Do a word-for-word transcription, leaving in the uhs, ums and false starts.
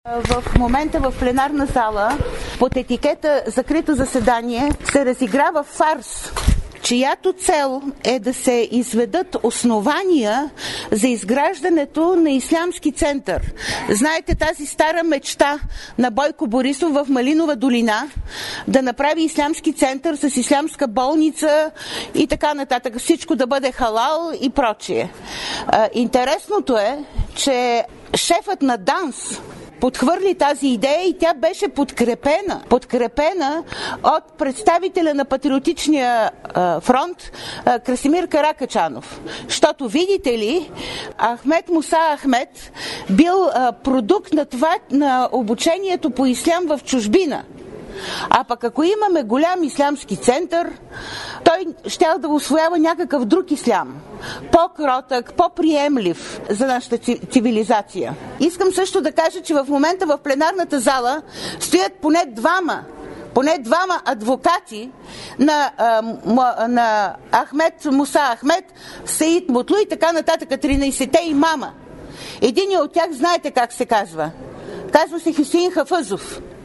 В момента в пленарна зала под етикета закрито заседание се разиграва фарс, чиято цел е да се изведат основания за изграждането на ислямски център. Знаете тази стара мечта на Бойко Борисов в Малинова долина да направи ислямски център с ислямска болница и така нататък, всичко да бъде халал и прочие. Интересното е, че шефът на ДАНС подхвърли тази идея и тя беше подкрепена, подкрепена от представителя на Патриотичния а, фронт а, Красимир Каракачанов. Защото, видите ли, Ахмед Муса Ахмед бил а, продукт на това, на обучението по ислям в чужбина. А пък ако имаме голям ислямски център, той щял да усвоява някакъв друг ислям. По-кротък, по-приемлив за нашата цивилизация. Искам също да кажа, че в момента в пленарната зала стоят поне двама поне двама адвокати на, а, на Ахмед Муса Ахмед, Саид Мутлу и така нататък, тринайсетте имама. Един от тях знаете как се казва. Казва се Хюсеин Хафъзов.